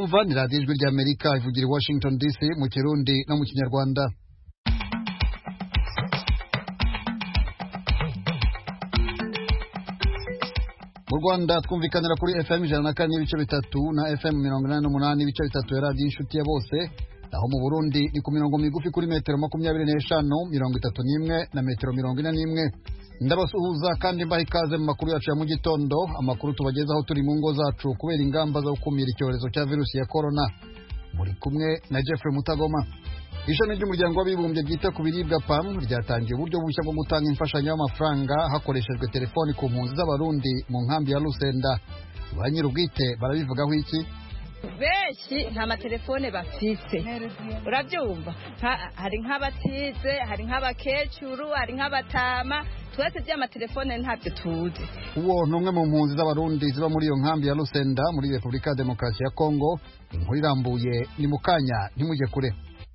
mwumva ni radiyo ijwi ry'Amerika ivugira i Washington DC mu Kirundi no mu Kinyarwanda. Mu Rwanda twumvikanira kuri FM 104 n'ibice bitatu na FM 88 n'ibice bitatu ya radiyo inshuti ya bose, naho mu Burundi ni ku mirongo migufi kuri metero 25, 31 na metero 41. Ndabasuhuza kandi mbaha ikaze mu makuru yacu ya mu gitondo, amakuru tubagezaho turi mu ngo zacu kubera ingamba zo gukumira icyorezo cya virusi ya corona. Muri kumwe na Jeffrey Mutagoma. Ishami ry'umuryango w'abibumbye ryita ku biribwa PAM ryatangiye uburyo bushya bwo gutanga imfashanyo y'amafaranga hakoreshejwe telefoni ku mpunzi z'abarundi mu nkambi ya Lusenda. Ba nyir'ubwite barabivugaho iki? Benshi nta matelefone bafise, urabyumva? Hari nk'abatize, hari nk'abakecuru, hari nk'abatama, twese by'amatelefone ntabyo tuzi. Uwo ni umwe mu mpunzi z'abarundi ziba muri iyo nkambi ya Lusenda muri Repubulika ya Demokarasi ya Kongo. Inkuru irambuye ni mu kanya, ntimujye kure.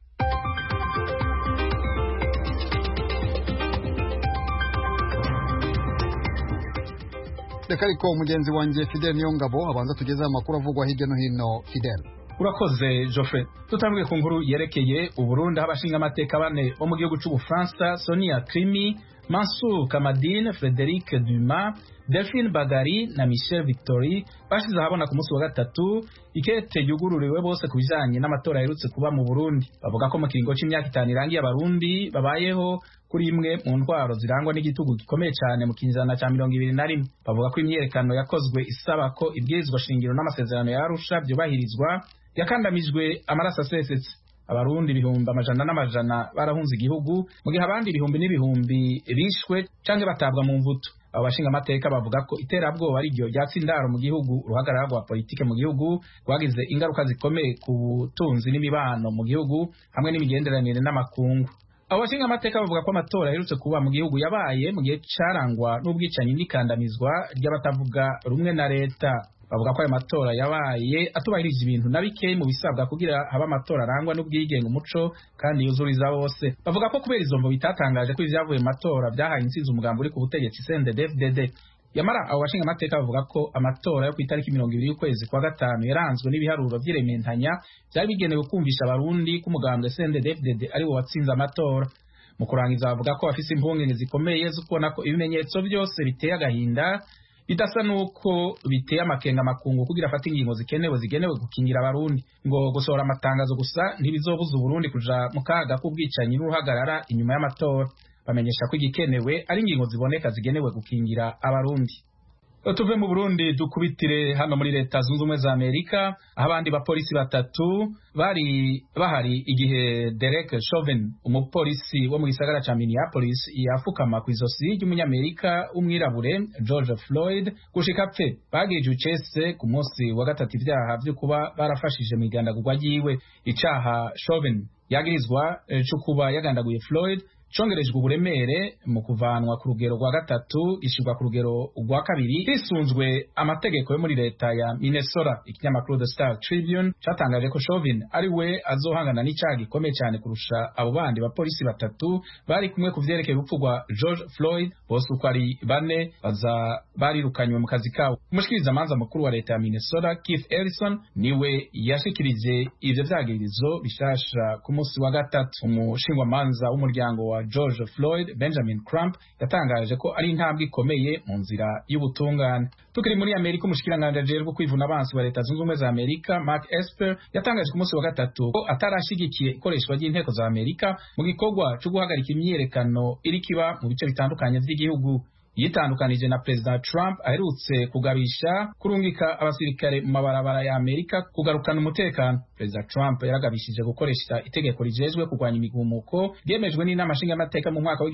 Reka ariko umugenzi wanjye Fidel Niyongabo abanza tugeze amakuru avugwa hirya no hino. Fidel. Urakoze Geoffrey. Tutambuye ku nkuru yerekeye Uburundi, abashinga amateka bane bo mu gihugu cy'Ubufaransa, Sonia Krimi, Mansour Kamadine, Frédéric Dumas, Delphine Bagari na Michel Victory bashize ahabona ku munsi wa gatatu ikete yugururiwe bose ku bijanye n'amatora yerutse kuba mu Burundi. Bavuga ko mu kiringo c'imyaka 5 irangiye abarundi babayeho kuri imwe mu ntwaro zirangwa n'igitugu gikomeye cyane mu kinjana cya 2021. Bavuga ko imyerekano yakozwe isaba ko ibwirizwa shingiro n'amasezerano ya Arusha byubahirizwa yakandamijwe, amaraso asesetse. Abarundi ibihumbi amajana n'amajana barahunze igihugu, mu gihe abandi ibihumbi n'ibihumbi bishwe canke batabwa mu mvuto. Abo bashinga amateka bavuga ko iterabwoba ari ryo ryatsindaro mu gihugu, uruhagarara rwa politike mu gihugu rwagize ingaruka zikomeye ku butunzi n'imibano mu gihugu hamwe n'imigenderanire n'amakungu. Abo bashinga amateka bavuga ko amatora yerutse kuba mu gihugu yabaye mu gihe carangwa n'ubwicanyi n'ikandamizwa ry'abatavuga rumwe na leta. Bavuga ko ayo matora yabaye atubahirije ibintu na bike mu bisabwa kugira haba amatora arangwa n'ubwigenge, umuco kandi yuzuriza bose. Bavuga ko kubera izo mvo bitatangaje ko ivyavuye mu matora byahaye intsinzi umugambi uri ku butegetsi CNDD-FDD. Yamara abo bashinga amateka bavuga ko amatora yo ku itariki 20 y'ukwezi kwa gatanu yaranzwe n'ibiharuro vy'irementanya byari bigenewe kumvisha abarundi ko umugambi CNDD-FDD ari wo watsinze amatora. Mu kurangiza bavuga ko bafise impungenge zikomeye zo kubona ko ibimenyetso byose biteye agahinda bidasa nuko biteye amakenga makungu kugira afata ingingo zigenewe gukingira abarundi. Ngo gusohora amatangazo gusa ntibizobuza Uburundi kuja mu kaga k'ubwicanyi n'uruhagarara inyuma y'amatora. Bamenyesha ko igikenewe ari ingingo ziboneka zigenewe gukingira abarundi. Tuve mu Burundi dukubitire hano muri Leta Zunze Ubumwe za Amerika, aho abandi bapolisi batatu bari bahari igihe Derek Chauvin, umupolisi wo mu gisagara ca Minneapolis, yafukama ku izosi ry'umunyamerika umwirabure George Floyd gushika apfe. Bagije ucese ku munsi wa gatatu ivyaha vyo kuba barafashije mu igandagurwa ryiwe. Icaha Chauvin yagirizwa cyo kuba yagandaguye Floyd congerejwe uburemere mu kuvanwa ku rugero rwa gatatu ishirwa ku rugero rwa kabiri hisunzwe amategeko yo muri leta ya Minnesota. Ikinyamakuru The Star Tribune catangaje ko Chauvin ari we azohangana n'icaha gikomeye cyane kurusha abo bandi bapolisi batatu bari kumwe ku vyerekeye urupfu rwa George Floyd. Bose uko ari bane barirukanywe mu kazi kabo. Umushikiriza manza mukuru wa leta ya Minnesota Keith Ellison niwe yashikirije ivyo vyagirizo bishasha ku munsi wa gatatu. Umushingwa manza w'umuryango wa George Floyd Benjamin Crump yatangaje ko ari intambwe ikomeye mu nzira y'ubutungane. Tukiri muri Amerika, umushikiranganje ajejwe kwivuna abansi wa Leta Zunze Ubumwe za Amerika Mark Esper yatangaje ku munsi wa gatatu ko atarashigikiye ikoreshwa ry'inteko za Amerika mu gikorwa cyo guhagarika imyerekano iri kiba mu bice bitandukanye by'igihugu. Yitandukanije na President Trump aherutse kugabisha kurungika abasirikare mu mabarabara ya Amerika kugarukana umutekano. President Trump yaragabishije gukoresha itegeko rijejwe kurwanya imigumuko ryemejwe n'inama nshingamateka mu mwaka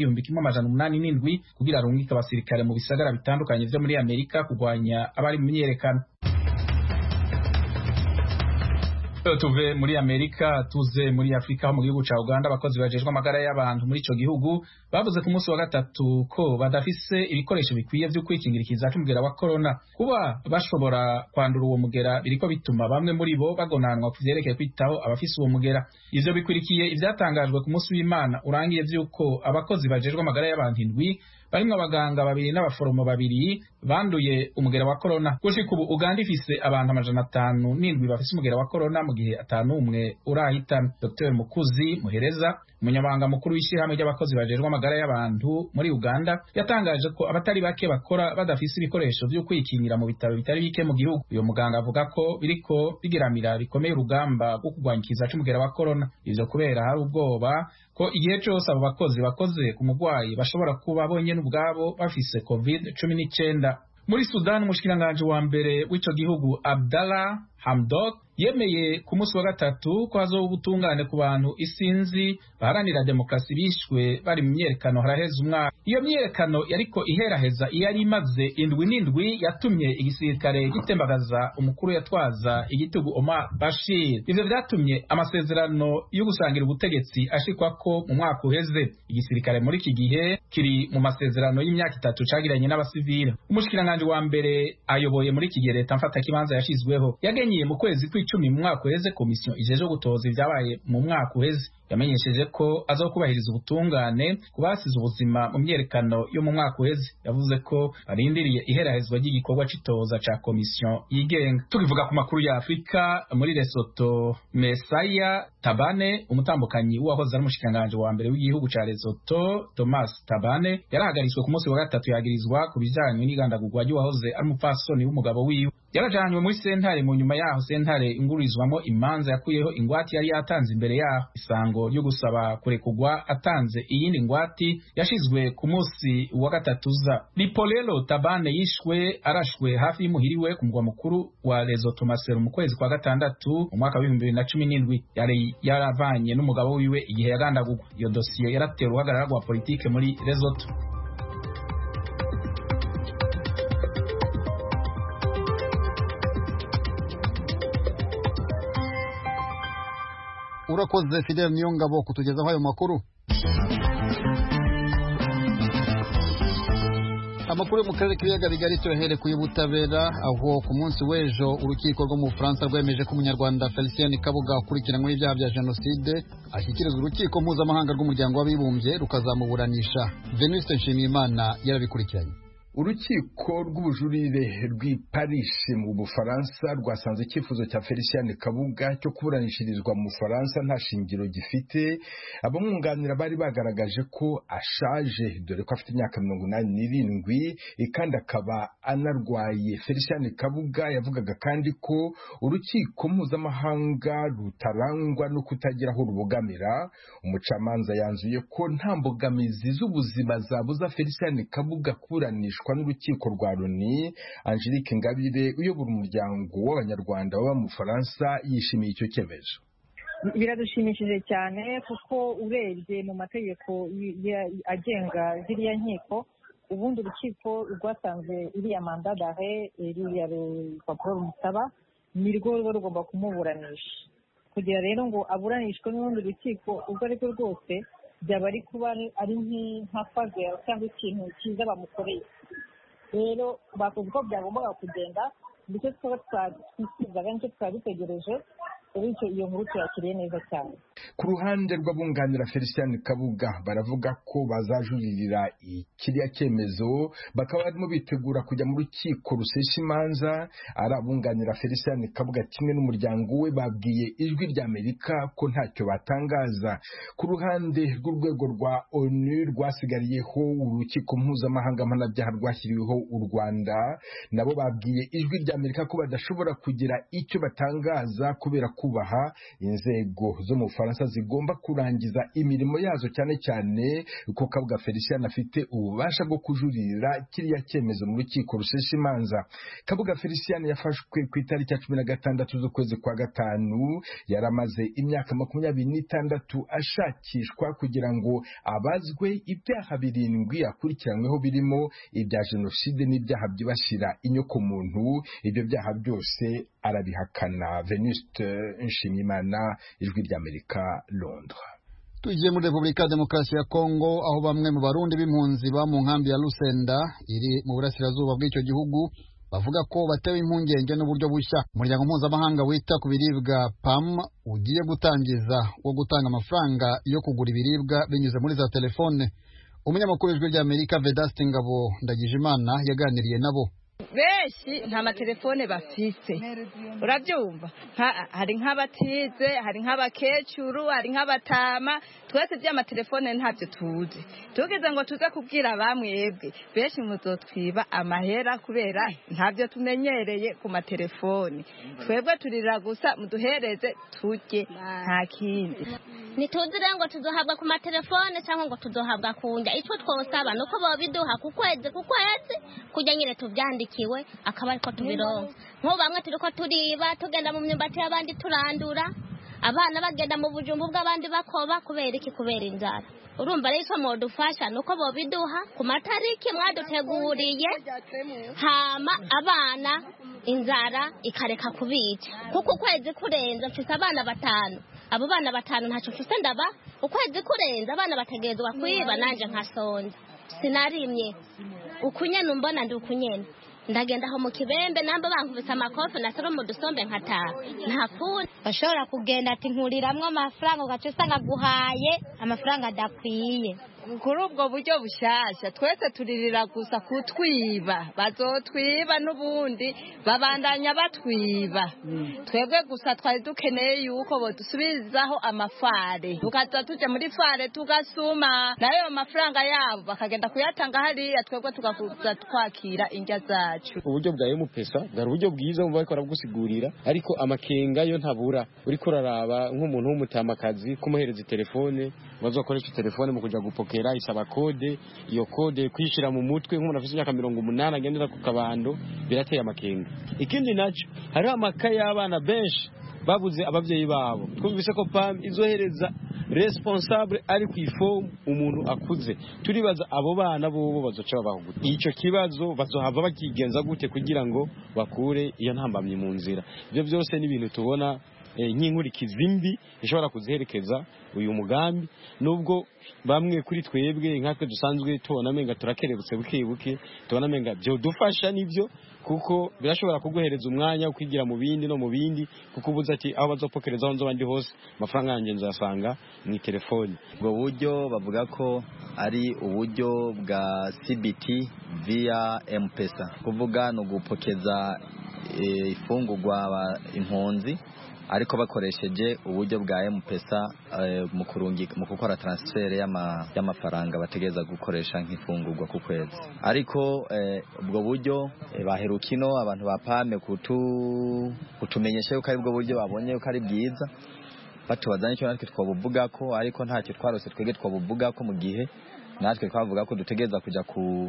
w'1887 kugira arungike abasirikare mu bisagara bitandukanye vyo muri Amerika kurwanya abari mu myerekano. Tuve muri Amerika tuze muri Afrika, mu gihugu ca Uganda abakozi bajejwe amagara y'abantu muri ico gihugu bavuze ku munsi wa gatatu ko badafise ibikoresho bikwiye vyo kwikingira ikiza c'umugera wa corona. Kuba bashobora kwandura uwo mugera biriko bituma bamwe muri bo bagonanwa ku vyerekeye kwitaho abafise uwo mugera. Ivyo bikwirikiye ivyatangajwe ku munsi w'Imana urangiye vy'uko abakozi bajejwe amagara y'abantu indwi barimwo abaganga 2 n'abaforomo 2 banduye umugera wa corona. Gushika ubu Uganda ifise abantu 507 bafise umugera wa corona mu gihe 51 urahitana. Dr Mukuzi Muhereza, umunyamabanga mukuru w'ishyirahamwe ry'abakozi bajejwe amagara y'abantu muri Uganda, yatangaje ko abatari bake bakora badafise ibikoresho vyo kwikingira mu bitaro bitari bike mu gihugu. Uyo muganga avuga ko biriko bigiramira bikomeye urugamba rwo kurwanya ikiza c'umugera wa corona. Ivyo kubera hari ubwoba ko igihe cyose abo bakoze ku mugwayi bashobora kuba bonyene ubwabo bafise COVID-19. Muri Sudan, umushikiranganje wa mbere w'ico gihugu Abdallah Hamdok yemeye ku munsi wa gatatu ko hazoba ubutungane ku bantu isinzi baharanira demokrasi bishwe bari mu myerekano haraheze umwaka. Iyo myerekano yariko iheraheza yari imaze indwi yatumye igisirikare gitembagaza umukuru yatwaza igitugu Omar Bashir. Ivyo vyatumye amasezerano yo gusangira ubutegetsi ashikwa ko mu mwaka uheze. Igisirikare muri iki gihe kiri mu masezerano y'imyaka 3 cagiranye n'abasivile. Umushikiranganje wa mbere ayoboye muri iki gihe leta mfata kibanza yashizweho yagenyiye mu kwezi kw'icumi mu mwaka uheze komisiyo ijeje gutoza ibyabaye mu mwaka uheze. Yamenyesheje ko azokubahiriza ubutungane kubasize ubuzima mu myerekano yo mu mwaka uheze. Yavuze ko arindiriye iherahezwa ry'igikorwa c'itoza ca komisiyo yigenga. Tukivuga ku makuru ya Afrika, muri Lesotho, Mesaya Tabane, umutambukanyi w'uwahoze ari umushikiranganje wa mbere w'igihugu ca Lesotho, Thomas Tabane, yarahagaritswe ku munsi wa gatatu yagirizwa ku bijanye n'igandagurwa ry'uwahoze ari umupfasoni w'umugabo wiwe. Yarajanywe muri sentare, mu nyuma yaho sentare ingurizwamo imanza yakuyeho ingwati yari yatanze imbere yaho. Isango ryo gusaba kurekugwa atanze iyindi ngwati yashizwe ku munsi wa gatatu za. Lipolelo Tabane yishwe arashwe hafi y'imuhiriwe ku mugwa mukuru wa Lesotho Maseru mu kwezi kwa gatandatu mu mwaka wa 2017. Yari yaravanye n'umugabo wiwe igihe yagandagurwa. Iyo dosiye yaratera uruhagarara rwa politike muri Lesotho. Urakoze Fidel Niyongabo kutugezaho ayo makuru. Amakuru yo mu karere k'ibiyaga bigari tuyahere ku y'ubutabera, aho ku munsi w'ejo urukiko rwo mu Bufaransa rwemeje ko umunyarwanda Felicien Kabuga ukurikiranyweho ibyaha bya jenoside ashyikirizwa urukiko mpuzamahanga rw'umuryango w'abibumbye rukazamuburanisha. Venuste Nshimiyimana yarabikurikiranye. Urukiko rw'ubujurire rw'i Paris mu Bufaransa rwasanze icyifuzo cya Felicien Kabuga cyo kuburanishirizwa mu Bufaransa nta shingiro gifite. Abamwunganira bari bagaragaje ko ashaje dore ko afite imyaka 87 kandi akaba anarwaye. Felicien Kabuga yavugaga kandi ko urukiko mpuzamahanga rutarangwa no kutagira aho rubogamira. Umucamanza yanzuye ko nta mbogamizi z'ubuzima zabuza Felicien Kabuga kuburanishwa n'urukiko rwa Loni. Angelique Ngabire uyobora umuryango w'abanyarwanda baba mu Faransa yishimiye icyo cyemezo. Biradushimishije cyane kuko urebye mu mategeko agenga ziriya nkiko, ubundi urukiko rwasanze iriya mandat d'arrêt iriya rupapuro rumusaba nirwo ruba rugomba kumuburanisha. Kugira rero ngo aburanishwe n'urundi rukiko ubwo ariko rwose byaba ari kuba ari nka faveur cyangwa ikintu cyiza bamukoreye. Rero bakoze uko byagombaga kugenda, ndetse twisizaga nicyo twari dutegereje. Bityo iyo nkuru tuyakiriye neza cyane. Ku ruhande rw'abunganira Felicien Kabuga baravuga ko bazajuririra kiriya cyemezo, bakaba barimo bitegura kujya mu rukiko rusesha imanza. Ari abunganira Felicien Kabuga kimwe n'umuryango we babwiye Ijwi ry'Amerika ko ntacyo batangaza. Ku ruhande rw'urwego rwa ONU rwasigariyeho urukiko mpuzamahanga mpanabyaha rwashyiriweho u Rwanda, nabo babwiye Ijwi ry'Amerika ko badashobora kugira icyo batangaza kubera kubaha inzego zo mu Faransa zigomba kurangiza imirimo yazo, cyane cyane ko Kabuga Felicien afite ububasha bwo kujurira kiriya cyemezo mu rukiko rusesha imanza. Kabuga Felicien yafashwe ku itariki ya 16 z'ukwezi kwa gatanu. Yaramaze imyaka 26 ashakishwa kugira ngo abazwe ibyaha 7 akurikiranyweho birimo ibya jenoside n'ibyaha byibasira inyokomuntu. Ibyo byaha byose arabihakana. Venuste Nshimiyimana, Ijwi ry'Amerika, Londres. Tugiye muri Repubulika ya Demokarasi ya Kongo, aho bamwe mu barundi b'impunzi ba mu nkambi ya Lusenda iri mu burasirazuba bw'icyo gihugu bavuga ko batewe impungenge n'uburyo bushya umuryango mpuzamahanga wita ku biribwa PAM ugiye gutangiza wo gutanga amafaranga yo kugura ibiribwa binyuze muri za telefone. umunyamakuru w'ijwi ry'Amerika Vedaste Ngabo Ndagijimana yaganiriye nabo. Benshi nta matelefone bafise, urabyumva, hari nk'abatize, hari nk'abakecuru, hari nk'abatama, twese by'amatelefone ntabyo tuzi. Tugeze ngo tuze kubwira bamwebwe, benshi muzotwiba amahera kubera ntabyo tumenyereye ku matelefone. Twebwe turira gusa muduhereze turye nta kindi. Ntituzire ngo tuzohabwa ku matelefone cyangwa ngo tuzohabwa kundya. Icyo twosaba nuko bobiduha ku kwezi kujya nyine tubyandikiwe akaba ariko tubironka. Nko bamwe turiko turiba tugenda mu myumbati y'abandi turandura, abana bagenda mu bujumbu bw'abandi bakoba kubera iki? Kubera inzara. Urumva rero icyo modufasha nuko bobiduha ku matariki mwaduteguriye, hama abana inzara ikareka kubica. Kuko ukwezi kurenza mfise abana 5. Abo bana 5 ntacyo mfise ndaba. Ukwezi kurenza abana bategerezwa kwiba nanje nkasonza. Sinarimye ukunyene mbona ndi ukunyene ndagenda aho mu kibembe namba bankubise amakofi na saro mu dusombe nkataha nta kundi bashobora kugenda ati nkuriramwe amafaranga ugaca usanga guhaye amafaranga adakwiye. Kuri ubwo buryo bushasha twese turirira gusa kutwiba, bazotwiba n'ubundi babandanya batwiba. Twebwe gusa twari dukeneye yuko bodusubizaho amafare, tukaza tuje muri fare tugasuma nayo amafaranga yabo bakagenda kuyatanga hariya, twebwe tugakuza twakira indya zacu. Uburyo bwa M-Pesa bwari uburyo bwiza mu bariko baragusigurira, ariko amakenga yo ntabura. Uriko uraraba nk'umuntu w'umutamakazi kumuhereza telefone, bazokoresha telefone mu kuja gupokera, isaba kode, iyo kode kwishira mu mutwe nk'umuntu afite imyaka 80 agendera ku kabando, birateye amakenga. Ikindi naco hari amakaye y'abana benshi babuze abavyeyi babo. Twumvise ko PAM izohereza responsable ari ku ifomu umuntu akuze. Turibaza abo bana bobo bazoca babaho gute? Ico kibazo bazohava bakigenza gute kugira ngo bakure iyo ntambamye mu nzira? Ibyo byose ni ibintu tubona nk'inkurikizi mbi ishobora kuziherekeza uyu mugambi, nubwo bamwe kuri twebwe nkatwe dusanzwe tubona menga turakerebutse buke tubona menga byo dufasha nivyo, kuko birashobora kuguhereza umwanya wo kwigira mu bindi no mu bindi, kuko ubuze ati aho bazopokereza aho nzobandi hose amafaranga yanjye nzasanga mu telefone. Ubwo buryo bavuga ko ari uburyo bwa CBT via M-Pesa, kuvuga no gupokeza ifungurwa impunzi ariko bakoresheje uburyo bwa M-Pesa mu gukora transfer y'amafaranga bategeza gukoresha nk'ifungurwa ku kwezi. Ariko ubwo buryo baherukino abantu ba PAM kutumenyesha yuko ari ubwo buryo babonye yuko ari bwiza, batubazanye cyo natwe twabuvuga ko, ariko ntacyo twarose twege twabuvuga ko mu gihe natwe twavuga ko dutegeza kuja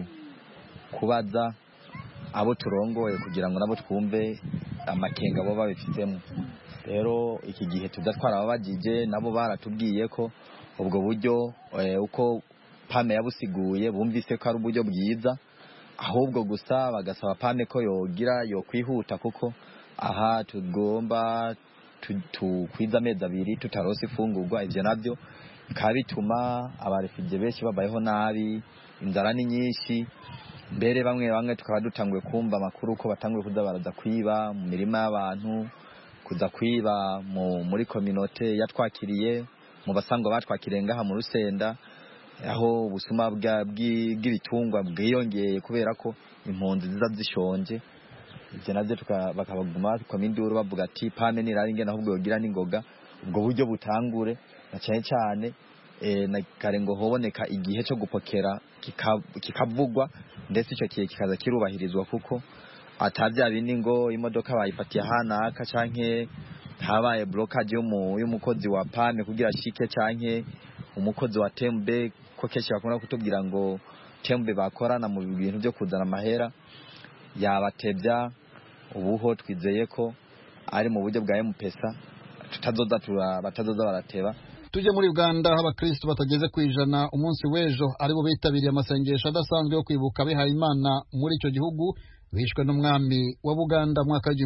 kubaza abo turongoye kugira ngo nabo twumve amakenga bo babifitemo. Rero iki gihe tudatwara ababagije nabo baratubwiye ko ubwo buryo uko PAM yabusiguye bumvise ko ari uburyo bwiza, ahubwo gusa bagasaba PAM ko yo kwihuta, kuko aha tugomba kwiza amezi 2 tutarose ifungurwa. Ivyo navyo bikaba bituma abarefugee benshi babayeho nabi, inzara ni nyinshi, mbere bamwe tukaba dutanguye kumva amakuru ko batanguye kuza baraza kwiba mu mirima y'abantu, kuza kwiba muri communauté yatwakiriye, mu basangwa batwakiriye ngaha mu Rusenda, aho ubusuma bw'ibitungwa bwiyongeye kubera ko impunzi ziza zishonje. Ivyo navyo bakabaguma kominduru bavuga ati PAM niraringe nahubwo yogira n'ingoga ubwo buryo butangure, na cyane na kare ngo hoboneka igihe cyo gupokera kikavugwa, ndetse icyo kiye kikaza kirubahirizwa, kuko atavya bindi ngo imodoka bayifatiye hanaka canke habaye blockage y'umukozi wa PAM kugira shike canke umukozi wa Tembe, ko keshi bakunda kutubwira ngo Tembe bakorana mu bintu byo kuzana amahera yabatevya. Ubuho twizeye ko ari mu buryo bwa M-Pesa batazoza barateba. Tuje muri Uganda, abakristo batageze kwijana umunsi w'ejo aribo bitabiriye amasengesho adasanzwe yo kwibuka bihaye Imana muri icyo gihugu bishwe n'umwami wa Buganda mwaka wa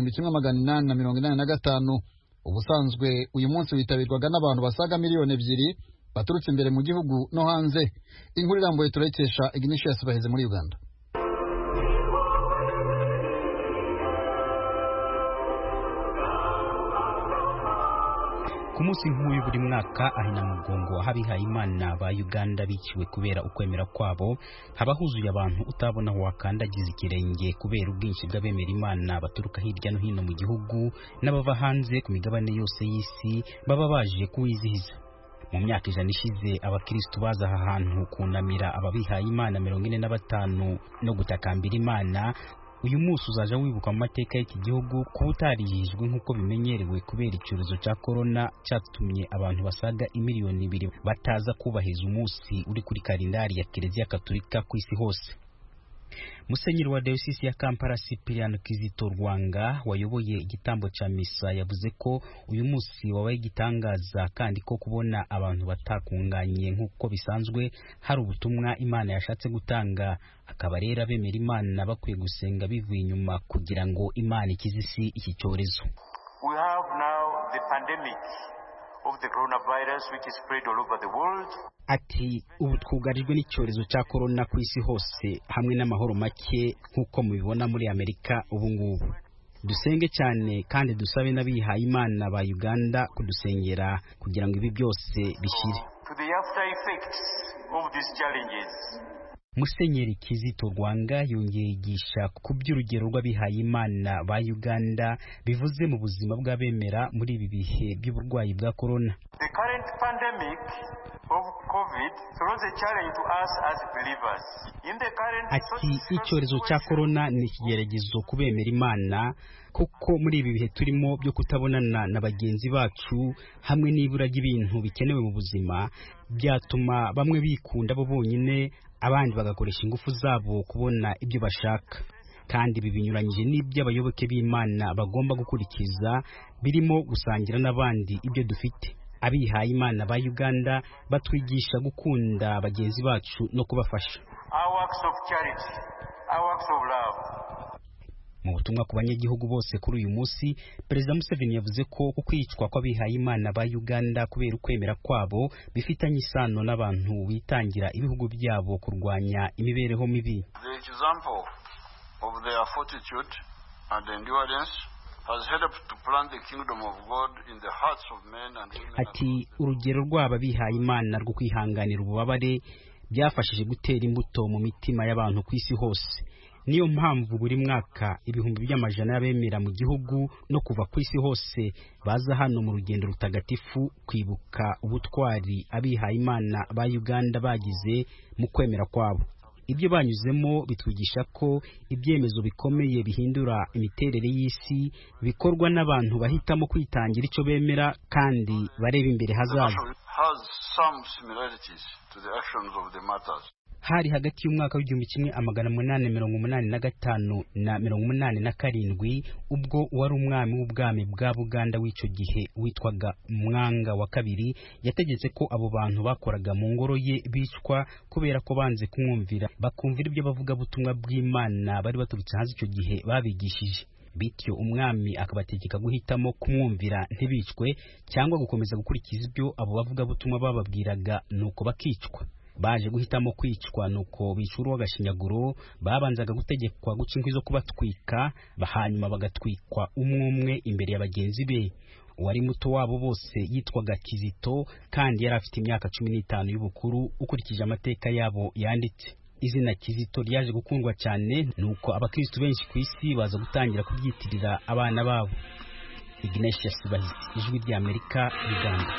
1885. Ubusanzwe uyu munsi witabirwaga n'abantu basaga 2 miliyoni baturutse imbere mu gihugu no hanze. Inkuru irambuye turekesha Ignatius Baheze muri Uganda. ku munsi nk'uyu buri mwaka ahina mugongo ahabihaye Imana ba Uganda biciwe kubera ukwemera kwabo haba huzuye abantu utabona aho wakandagiza ikirenge kubera ubwinshi bw'abemera Imana baturuka hirya no hino mu gihugu n'abava hanze ku migabane yose y'isi baba baje kuwizihiza. Mu myaka 100 ishize abakristo baza aha hantu kunamira ababihaye Imana 45 no gutakambira Imana. Uyu munsi uzaja wibuka mu mateka y'iki gihugu ko utarijwe nk'uko bimenyerewe kubera icyorezo cya corona cyatumye abantu basaga 2 miliyoni bataza kubaheza umunsi uri kuri kalendari ya Kiliziya Katolika ku isi hose. Musenyeri wa Diocese ya Kampala Cyprian Kizito Rwanga wayoboye igitambo ca misa yavuze ko uyu munsi wabaye igitangaza kandi ko kubona abantu batakunganye nk'uko bisanzwe hari ubutumwa Imana yashatse gutanga, akaba rero abemera Imana bakwiye gusenga bivuye inyuma kugira ngo Imana ikizisi iki cyorezo. We have now the pandemic of the coronavirus which is spread all over the world. Ati ubu twugarijwe n'icyorezo cya corona ku isi hose hamwe n'amahoro make nk'uko mubibona muri Amerika ubu ngubu. Dusenge cyane kandi dusabe n'abihaye Imana ba Uganda kudusengera kugira ngo ibi byose bishire. To the after effects of these challenges. Musenyeri Kizito Rwanga yongeye yigisha ku by'urugero rw'abihaye Imana ba Uganda bivuze mu buzima bw'abemera muri ibi bihe by'uburwayi bwa corona. The current pandemic of COVID throws a challenge to us as believers. In the current icyorezo cya corona ni ikigeragezo kubemera Imana kuko muri ibi bihe turimo byo kutabonana na bagenzi bacu hamwe n'ibura ry'ibintu bikenewe mu buzima byatuma bamwe bikunda bo bonyine abandi bagakoresha ingufu zabo kubona ibyo bashaka, kandi ibi binyuranyije n'ibyo abayoboke b'Imana bagomba gukurikiza birimo gusangira n'abandi ibyo dufite. Abihaye Imana ba Uganda batwigisha gukunda bagenzi bacu no kubafasha. Our works of charity, our works of love. Mu butumwa ku banyagihugu bose kuri uyu munsi, Perezida Museveni yavuze ko kwicwa kw'abihaye Imana ba Uganda kubera ukwemera kwabo bifitanye isano n'abantu bitangira ibihugu byabo kurwanya imibereho mibi. The example of their fortitude and endurance has helped to plant the kingdom of God in the hearts of men and women. Ati urugero rw'aba bihaye Imana rwo kwihanganira ububabare byafashije gutera imbuto mu mitima y'abantu ku isi hose. Niyo mpamvu buri mwaka ibihumbi by'amajana y'abemera mu gihugu no kuva ku isi hose baza hano mu rugendo rutagatifu kwibuka ubutwari abihaye Imana ba Uganda bagize mu kwemera kwabo. Ibyo banyuzemo bitwigisha ko ibyemezo bikomeye bihindura imiterere y'isi bikorwa n'abantu bahitamo kwitangira icyo bemera kandi bareba imbere hazaza. Hari hagati y'umwaka w'1885 na 1887 ubwo wari umwami w'ubwami bwa Buganda w'icyo gihe witwaga Mwanga wa kabiri yategetse ko abo bantu bakoraga mu ngoro ye bicwa kubera ko banze kumwumvira bakumvira ibyo bavuga butumwa bw'Imana bari baturutse hanze icyo gihe babigishije. Bityo umwami akabategeka guhitamo kumwumvira ntibicwe cyangwa gukomeza gukurikiza ibyo abo bavuga butumwa bababwiraga nuko bakicwa. Baje guhitamo kwicwa nuko bicuru w'agashinyaguro babanzaga gutegekwa guca inkwi zo kubatwika bahanyuma bagatwikwa umwe imbere ya bagenzi be. Wari muto wabo bose yitwaga Kizito kandi yari afite imyaka 15 y'ubukuru ukurikije amateka yabo yanditse. Izina Kizito ryaje gukundwa cyane nuko abakristo benshi ku isi baza gutangira kubyitirira abana babo. Ignatius Bahizi, Ijwi ry'Amerika, Uganda.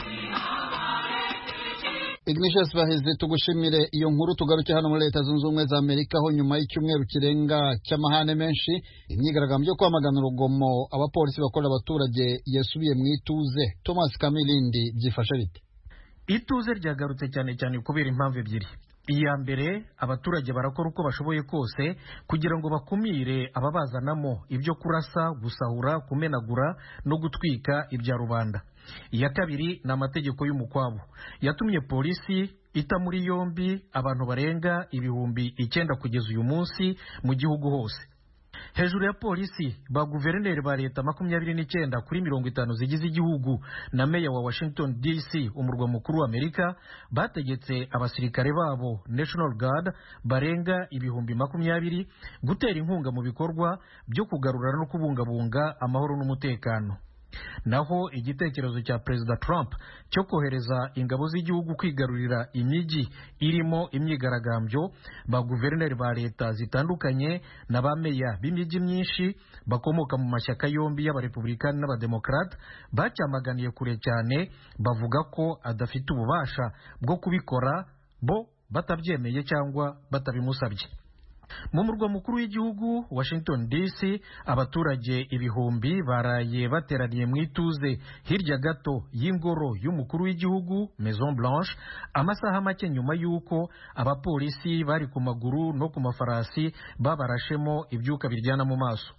Ignatius Bahizi, tugushimire. Iyo nkuru tugaruke hano muri Leta Zunze Ubumwe za Amerika aho nyuma y'icyumweru kirenga cy'amahane menshi imyigaragambyo yo kwamagana urugomo abapolisi bakora abaturage yasubiye mu ituze. Thomas Kamilindi, byifashe bite? Ituze ryagarutse cyane cyane kubera impamvu ebyiri. Iya mbere, abaturage barakora uko bashoboye kose kugira ngo bakumire ababazanamo ibyo kurasa, gusahura, kumenagura no gutwika ibya rubanda. Iya kabiri ni amategeko y'umukwabo yatumye polisi ita muri yombi abantu barenga 9,000 kugeza uyu munsi mu gihugu hose. Hejuru ya polisi ba guverineri ba leta 29 kuri 50 zigize igihugu na meya wa Washington DC umurwa mukuru wa Amerika bategetse abasirikare babo National Guard barenga 20,000 gutera inkunga mu bikorwa byo kugarura no kubungabunga amahoro n'umutekano. naho igitekerezo cya Perezida Trump cyo kohereza ingabo z'igihugu kwigarurira imijyi irimo imyigaragambyo, ba guverineri ba leta zitandukanye na ba meya b'imijyi myinshi bakomoka mu mashyaka yombi y'abarepublikani n'abademokarate bacyamaganiye kure cyane, bavuga ko adafite ububasha bwo kubikora, bo batabyemeye cyangwa batabimusabye. Mu murwa mukuru w'igihugu Washington DC, abaturage ibihumbi baraye bateraniye mu ituze hirya gato y'ingoro y'umukuru w'igihugu Maison Blanche, amasaha make nyuma y'uko abapolisi bari ku maguru no ku mafarasi babarashemo ibyuka biryana mu maso.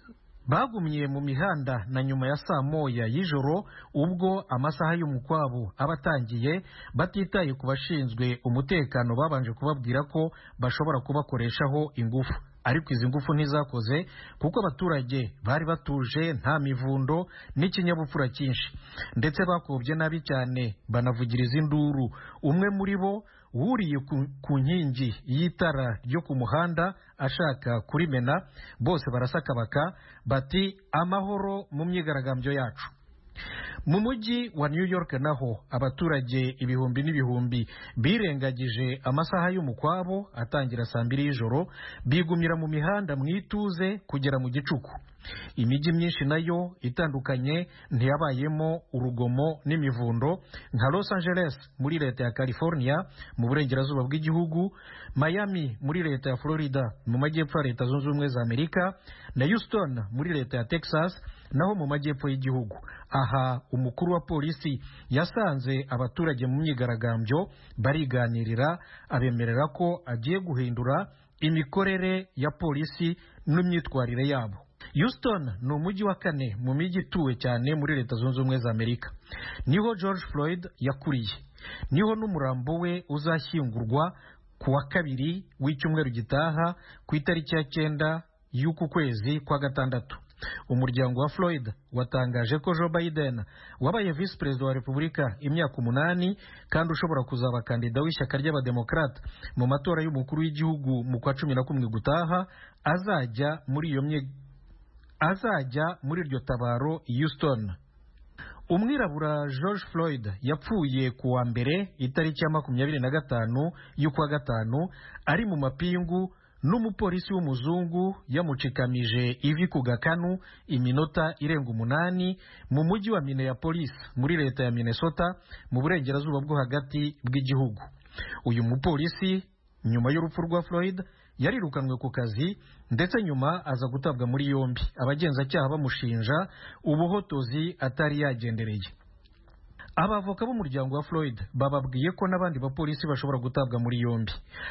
Bagumye mu mihanda na nyuma ya saa moya y'ijoro, ubwo amasaha y'umukwabo abatangiye, batitaye ku bashinzwe umutekano babanje kubabwira ko bashobora kubakoreshaho ingufu. Ariko izi ngufu ntizakoze kuko abaturage bari batuje, nta mivundo n'ikinyabupfura cyinshi, ndetse bakobye nabi cyane banavugiriza induru. Umwe muri bo wuriye ku nkingi y'itara ryo ku muhanda ashaka kurimena, bose barasakabaka bati amahoro mu myigaragambyo yacu. Mu mujyi wa New York naho abaturage ibihumbi n'ibihumbi birengagije amasaha y'umukwabo atangira saa 2 y'ijoro, bigumira mu mihanda mu ituze kugera mu gicuku. Imijyi myinshi nayo itandukanye ntiyabayemo urugomo n'imivundo, nka Los Angeles muri leta ya California mu burengerazuba bw'igihugu, Miami muri leta ya Florida mu majyepfo ya Leta Zunze Ubumwe za Amerika, na Houston muri leta ya Texas naho mu majyepfo y'igihugu. Aha umukuru wa polisi yasanze abaturage mu myigaragambyo bariganirira, abemerera ko agiye guhindura imikorere ya polisi n'imyitwarire yabo. Houston ni umujyi wa 4 mu mijyi ituwe cyane muri Leta Zunze Ubumwe za Amerika. Niho George Floyd yakuriye, niho n'umurambo we uzashyingurwa ku wa 2 w'icyumweru gitaha ku itariki ya 9 y'uku kwezi kwa gatandatu. Umuryango wa Floyd watangaje ko Joe Biden wabaye vice perezida wa Repubulika imyaka 8 kandi ushobora kuzaba kandida w'ishyaka ry'abademokarate mu matora y'umukuru w'igihugu mu kwa 11 gutaha, azajya muri iryo tabaro Houston. Umwirabura George Floyd yapfuye ku wa mbere itariki ya 25 y'ukwa gatanu ari mu mapingu n'umupolisi w'umuzungu yamucikamije ivi ku gakanu iminota irenga 8 mu mujyi wa Minneapolis muri leta ya Minnesota mu burengerazuba bwo hagati bw'igihugu. Uyu mupolisi nyuma y'urupfu rwa Floyd yarirukanwe ku kazi, ndetse nyuma aza gutabwa muri yombi, abagenzacyaha bamushinja ubuhotozi atari yagendereye. Abavoka b'umuryango wa Floyd bababwiye ko n'abandi bapolisi bashobora gutabwa muri yombi.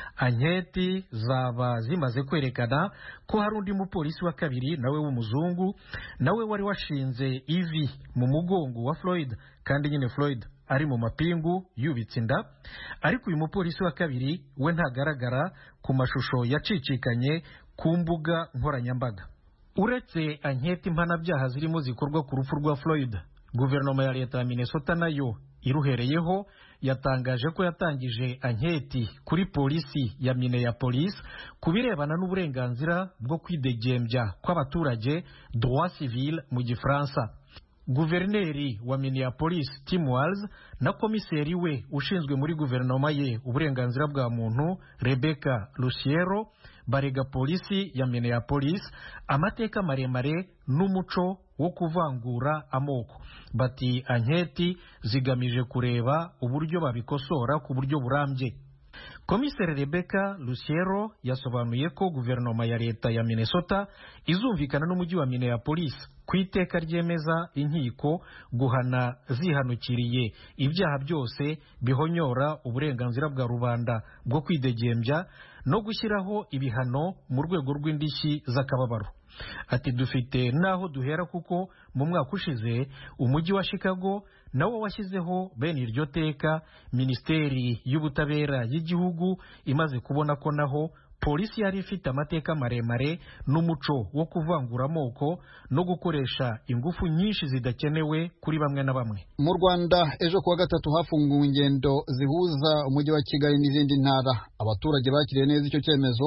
Anketi zaba zimaze kwerekana ko hari undi mupolisi wa kabiri nawe w'umuzungu, nawe wari washinze ivi mu mugongo wa Floyd, kandi nyine Floyd ari mu mapingu yubitse inda. Ariko uyu mupolisi wa kabiri we ntagaragara ku mashusho yacicikanye ku mbuga nkoranyambaga. Uretse anketi mpanabyaha zirimo zikorwa ku rupfu rwa Floyd, guverinoma ya leta ya Minnesota nayo iruhereyeho yatangaje ko yatangije anketi kuri polisi ya Minneapolis ku birebana n'uburenganzira bwo kwidegembya kw'abaturage, droit civil mu Gifaransa. Guverineri wa Minneapolis Tim Walz na komiseri we ushinzwe muri guverinoma ye uburenganzira bwa muntu Rebecca Luciero barega polisi ya Minneapolis amateka maremare n'umuco wo kuvangura amoko. Bati anketi zigamije kureba uburyo babikosora ku buryo burambye. Komiseri Rebecca Luciero yasobanuye ko guverinoma ya leta ya Minnesota izumvikana n'umujyi wa Minneapolis ku iteka ryemeza inkiko guhana zihanukiriye ibyaha byose bihonyora uburenganzira bwa rubanda bwo kwidegembya no gushyiraho ibihano mu rwego rw'indishyi z'akababaro. Ati dufite naho duhera kuko mu mwaka ushize umujyi wa Chicago nawo washyizeho bene iryo teka, Minisiteri y'Ubutabera y'igihugu imaze kubona ko naho polisi yari ifite amateka maremare n'umuco wo kuvangura amoko no gukoresha ingufu nyinshi zidakenewe kuri bamwe na bamwe. Mu Rwanda ejo kuwa gatatu hafunguwe ingendo zihuza umujyi wa Kigali n'izindi ntara. Abaturage bakiriye neza icyo cyemezo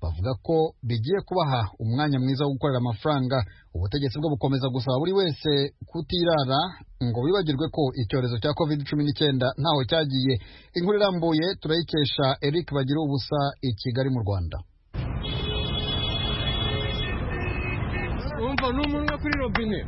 bavuga ko bigiye kubaha umwanya mwiza wo gukorera amafaranga. Ubutegetsi bwo bukomeza gusaba buri wese kutirara ngo bibagirwe ko icyorezo cya COVID-19 ntaho cyagiye. Inkuru irambuye turayikesha Eric Bagira ubusa i Kigali mu Rwanda. Umva n'umuntu kuri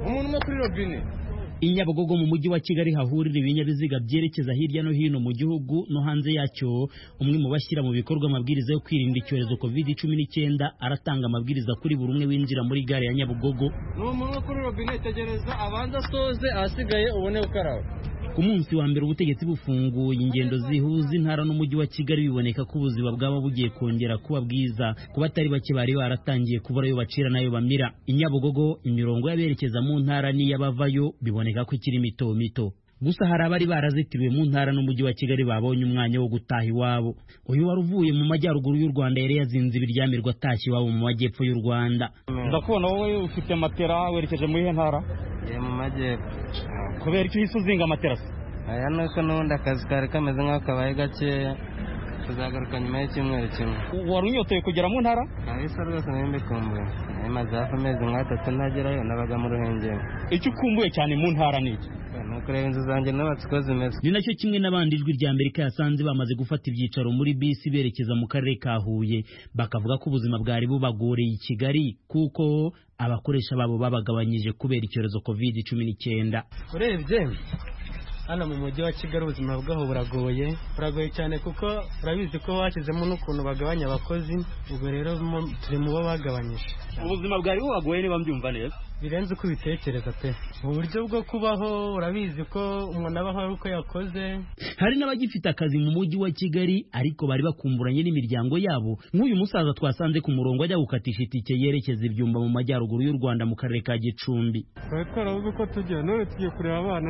robine. I Nyabugogo mu mujyi wa Kigali hahurira ibinyabiziga byerekeza hirya no hino mu gihugu no hanze yacyo. Umwe mu bashyira mu bikorwa amabwiriza yo kwirinda icyorezo COVID-19 aratanga amabwiriza kuri buri umwe winjira muri gare ya Nyabugogo. N'umuntu kuri robine tegereza abanza soze ahasigaye ubone ukaraba. Ku munsi wa mbere ubutegetsi bufunguye ingendo zihuza intara n'umujyi wa Kigali, biboneka ko ubuzima bwaba bugiye kongera kuba bwiza ku batari bake bari baratangiye kubura ayo bacira nayo bamira. I Nyabugogo imirongo y'aberekeza mu ntara n'iy'abavayo biboneka ko ikiri mito mito. Gusa hari abari barazitiriwe mu ntara n'umujyi wa Kigali babonye umwanya wo gutaha iwabo. Uyu wari uvuye mu majyaruguru y'u Rwanda yari yazinze ibiryamirwa atashye iwabo mu majyepfo y'u Rwanda. Ndakubona wowe ufite matera werekeje muri iyi ntara? Mu majyepfo. Kubera icyo uhise uzinga amaterasi? Aya nuko n'ubundi akazi kari kameze nk'aho kabaye gake, tuzagaruka nyuma y'icyumweru kimwe. Wari unyoteye kugera mu ntara? Kabisa rwose nari mbikumbuye. Maze hafi amezi nk'atatu ntagerayo, nabaga mu Ruhengeri. Icyo ukumbuye cyane mu ntara ni iki? Ni ukureba inzu zanjye nubatse uko zimeze. Ni nacyo kimwe n'abandi Ijwi rya Amerika yasanze bamaze gufata ibyicaro muri bisi berekeza mu karere ka Huye, bakavuga ko ubuzima bwari bubagoreye i Kigali kuko abakoresha babo babagabanyije kubera icyorezo COVID-19. Urebye hano mu mujyi wa Kigali ubuzima bwaho buragoye cyane kuko urabizi ko bashyizemo n'ukuntu bagabanya abakozi, ubwo rero turi mu bo bagabanyije. Ubuzima bwari bubagoye niba mbyumva neza? Birenze uko ubitekereza pe. Uburyo bwo kubaho urabizi ko umuntu abaho ari uko yakoze. Hari n'abagifite akazi mu mujyi wa Kigali ariko bari bakumburanye n'imiryango yabo. Nk'uyu musaza twasanze ku murongo ajya gukatisha itike yerekeza Ibyumba mu majyaruguru y'u Rwanda mu karere ka Gicumbi. Twaravuze ko tugiye kureba abana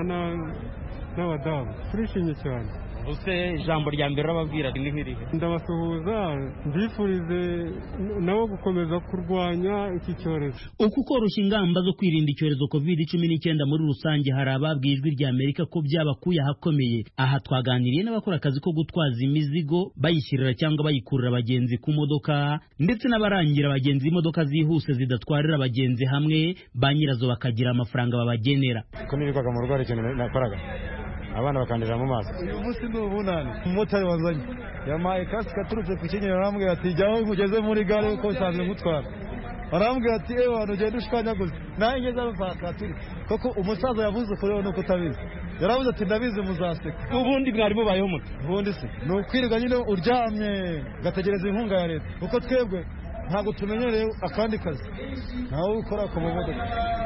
n'abadamu, turishimye cyane. Use ijambo rya mbere urababwira ni nk'irihe? Ndabasuhuza, mbifurize nabo gukomeza kurwanya iki cyorezo. Uku koroshya ingamba zo kwirinda icyorezo COVID-19 muri rusange hari ababwiye Ijwi rya Amerika ko byabakuye ahakomeye. Aha twaganiriye n'abakora akazi ko gutwaza imizigo bayishyirira cyangwa bayikurira abagenzi ku modoka, ndetse n'abarangira abagenzi imodoka zihuse zidatwarira abagenzi hamwe, ba nyirazo bakagira amafaranga babagenera. Ko nirirwaga mu rugo hari ikintu nakoraga, abana bakandira mu maso. Uyu munsi ni ubunani. Umumotari wazanye yamaye kasike aturutse ku Kinyinya, arambwira ati jyaho ugeze muri gare uko usanzwe ngutwara. Arambwira ati abantu ugenda ushwanyaguze, nawe ngeze abapakaturi koko umusaza yavuze ko rero nuko utabizi. Yaravuze ati ndabizi muzaseka. Ubundi mwari mubayeho mute? Ubundi se ni ukwirirwa nyine uryamye ugategereza inkunga ya leta, kuko twebwe ntabwo tumenyereye akandi kazi nawe ukora ku modoka.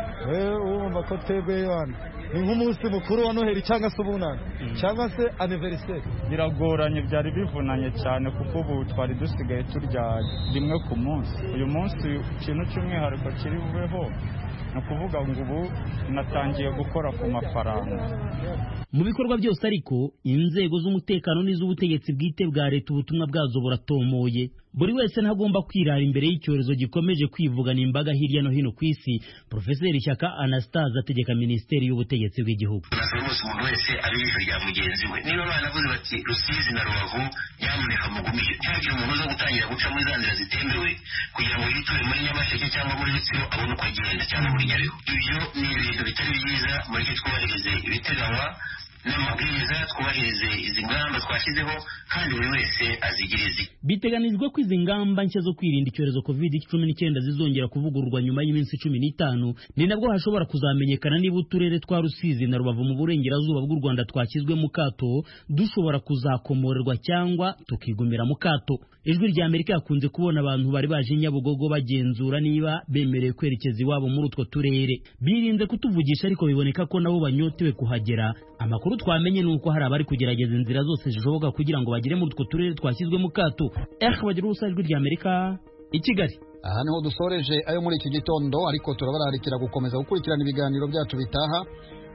Urumva ko twebwe abantu ni nk'umunsi mukuru wa Noheli cyangwa se ubunani cyangwa se anniversaire. Biragoranye, byari bivunanye cyane kuko ubu twari dusigaye turya rimwe ku munsi. Uyu munsi ikintu cy'umwihariko kiri bubeho ni ukuvuga ngo ubu natangiye gukora ku mafaranga. Mu bikorwa byose ariko inzego z'umutekano n'iz'ubutegetsi bwite bwa leta ubutumwa bwazo buratomoye. Buri wese ntagomba kwirara imbere y'icyorezo gikomeje kwivugana imbaga hirya no hino ku isi. Profeseri Shyaka Anastase ategeka Minisiteri y'Ubutegetsi bw'Igihugu. Umuntu wese abijisho rya mugenzi we. Niba banavuze bati Rusizi na Rubavu nyamuneka mugumije, ntihagire umuntu uza gutangira guca muri za nzira zitemewe kugira ngo yiture muri Nyamasheke cyangwa muri Rutsiro abone uko agenda cyangwa muri Nyabihu. Ibyo ni ibintu bitari byiza, mureke twubahirize ibiteganywa n'amabwiriza, twubahirize izi ngamba twashyizeho kandi buri wese azigirize. Biteganijwe ko izi ngamba nshya zo kwirinda icyorezo COVID-19 zizongera kuvugururwa nyuma y'iminsi 15. Ni nabwo hashobora kuzamenyekana niba uturere twa Rusizi na Rubavu mu burengerazuba bw'u Rwanda twashyizwe mu kato dushobora kuzakomorerwa cyangwa tukigumira mu kato. Ijwi rya Amerika yakunze kubona abantu bari baje Nyabugogo bagenzura niba bemerewe kwerekeza iwabo muri utwo turere. Birinze kutuvugisha ariko biboneka ko nabo banyotewe kuhagera. Amakuru twamenye nuko hari abari kugerageza inzira zose zishoboka kugira ngo bagere muri utwo turere twashyizwe mu kato. Bagira ubusa Ijwi rya Amerika i Kigali. Aha niho dusoreje ayo muri iki gitondo, ariko turabararikira gukomeza gukurikirana ibiganiro byacu bitaha.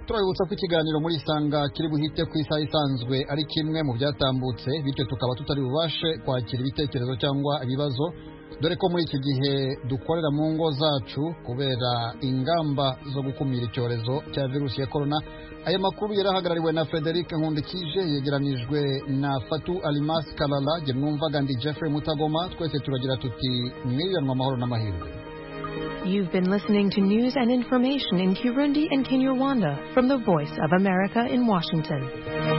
turabibutsa ko ikiganiro muri Isanga kiri buhite ku isaha isanzwe ari kimwe mu byatambutse, bityo tukaba tutari bubashe kwakira ibitekerezo cyangwa ibibazo, dore ko muri iki gihe dukorera mu ngo zacu kubera ingamba zo gukumira icyorezo cya virusi ya corona. Aya makuru yarahagarariwe na Frederic Nkundikije, yegeranijwe na Fatu Alimas Kalala, jye mwumvaga ndi Jeffrey Mutagoma. Twese turagira tuti mwiranwa amahoro n'amahirwe. You've been listening to news and information in Kirundi and Kinyarwanda from the Voice of America in Washington.